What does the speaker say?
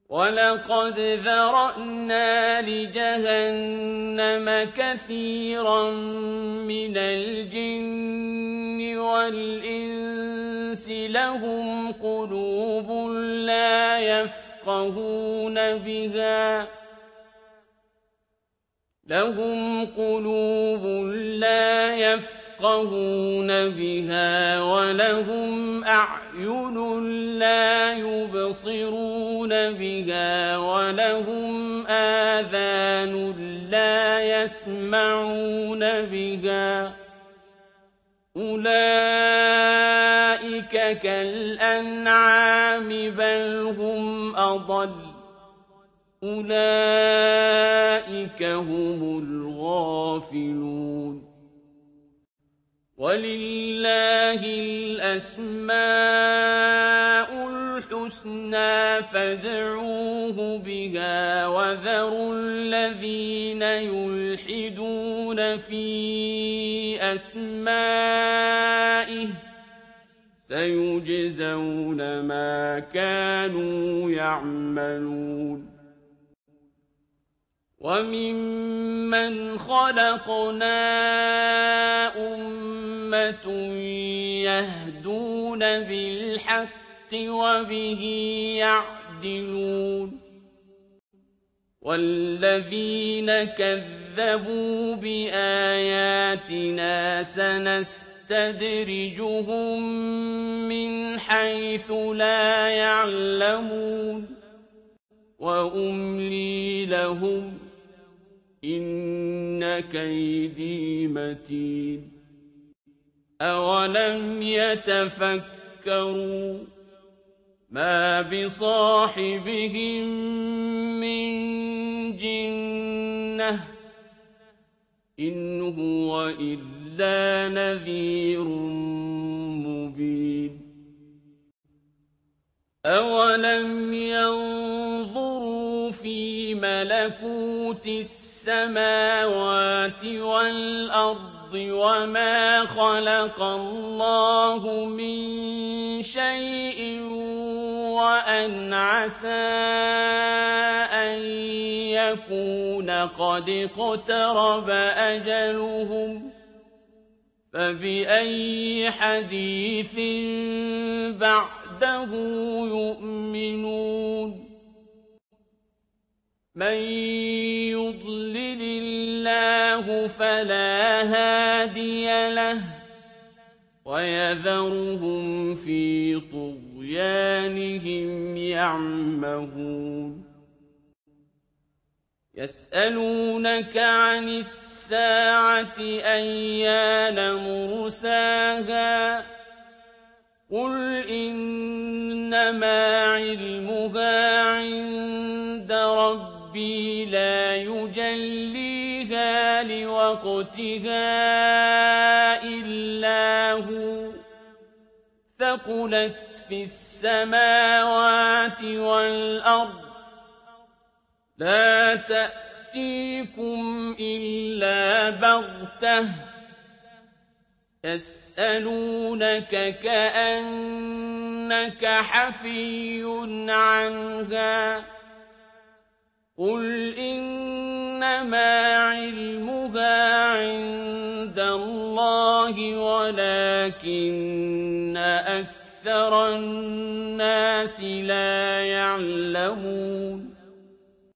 وَلَقَدْ ذَرَأْنَا لِجَهَنَّمَ كَثِيرًا مِنَ الْجِنِّ وَالْإِنسِ لَهُمْ قُلُوبٌ لَّا يَفْقَهُونَ بِهَا وَلَهُمْ أَعْيُنٌ لَّا يُبْصِرُونَ بِهَا وَلَهُمْ آذَانٌ لَّا يَسْمَعُونَ بِهَا ۚ أُولَٰئِكَ كَالْأَنْعَامِ بَلْ هُمْ أَضَلُّ ۚ أُولَٰئِكَ هُمُ الْغَافِلُونَ وَلِلَّهِ الْأَسْمَاءُ الْحُسْنَىٰ فَادْعُوهُ بِهَا ۖ وَذَرُوا الَّذِينَ يُلْحِدُونَ فِي أَسْمَائِهِ ۚ سَيُجْزَوْنَ مَا كَانُوا يَعْمَلُونَ وَمِمَّنْ خَلَقْنَا أُمَّةٌ يَهْدُونَ بِالْحَقِّ وَبِهِ يَعْدِلُونَ وَالَّذِينَ كَذَّبُوا بِآيَاتِنَا سَنَسْتَدْرِجُهُم مِّنْ حَيْثُ لَا يَعْلَمُونَ وَأُمْلِي لَهُمْ ۚ إِنَّ كَيْدِي مَتِينٌ أَوَلَمْ يَتَفَكَّرُوا مَا بِصَاحِبِهِم مِّن جِنَّةٍ ۚ إِنْ هُوَ إِلَّا نَذِيرٌ مُّبِينٌ أَوَلَمْ يَنظُرُوا فِي مَلَكُوتِ السَّمَاوَاتِ وَالْأَرْضِ وَمَا خَلَقَ اللَّهُ مِن شَيْءٍ وَأَنْ عَسَىٰ أَن يَكُونَ قَدِ اقْتَرَبَ أَجَلُهُمْ ۖ فَبِأَيِّ حَدِيثٍ بَعْدَهُ يُؤْمِنُونَ مَن يُضْلِلِ اللَّهُ فَلَا هَادِيَ لَهُ ۚ وَيَذَرُهُمْ فِي طُغْيَانِهِمْ يَعْمَهُونَ يَسْأَلُونَكَ عَنِ السَّاعَةِ أَيَّانَ مُرْسَاهَا ۖ قُلْ إِنَّمَا عِلْمُهَا عِندَ رَبِّي لَا يُجَلِّيهَا لِوَقْتِهَا إِلَّا هُوَ ۚ ثَقُلَتْ فِي السَّمَاوَاتِ وَالْأَرْضِ ۚ لَا تَأْتِيكُمْ إِلَّا بَغْتَةً ۗ يَسْأَلُونَكَ كَأَنَّكَ حَفِيٌّ عَنْهَا ۖ قُلْ إِنَّمَا عِلْمُهَا عِندَ اللَّهِ وَلَٰكِنَّ أَكْثَرَ النَّاسِ لَا يَعْلَمُونَ